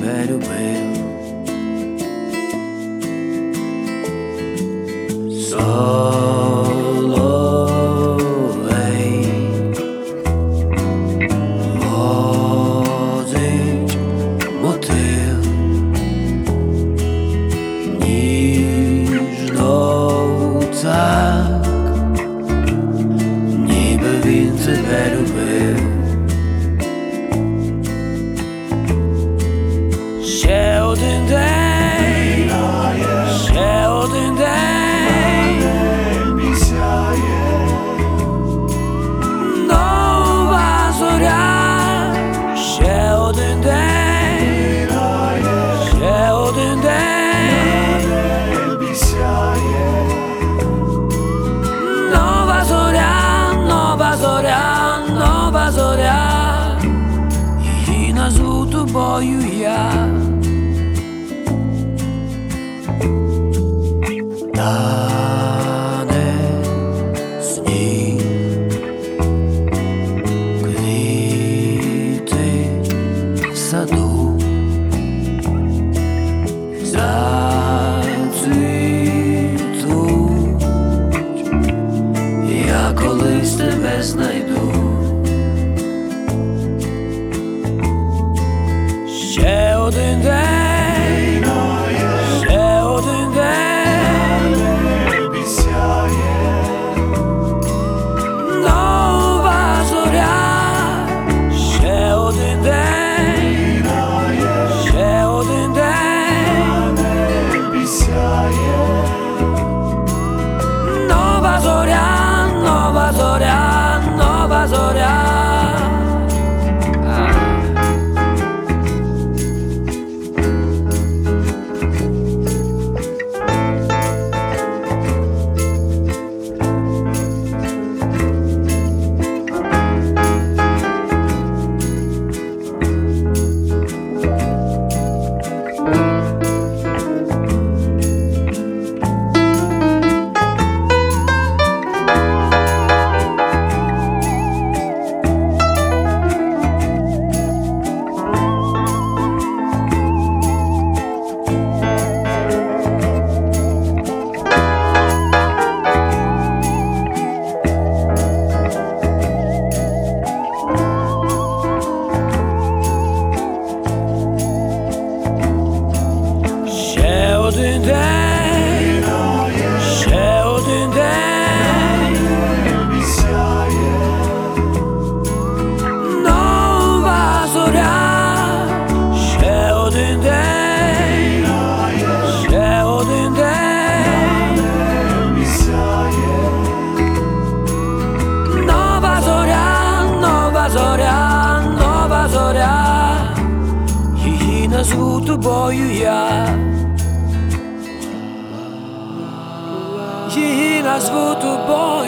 тебе любив. Соловей водить мотив, ніжно так, ніби він тебе любив. Ще один день, ще один день, нова зоря, ще один день, ще один день, нова зоря, нова зоря, нова зоря, її назву тобою я. Тане сніг, квіти в саду зацвітуть, я колись тебе знайду. Ще один день, ще один день, нова зоря, ще один день, ще один день, нова зоря, нова зоря, нова зоря. Ще один день, ще один день, нова зоря, ще один день, ще один день, нова зоря, нова зоря, нова зоря, її назву тобою я. Її назву тобою.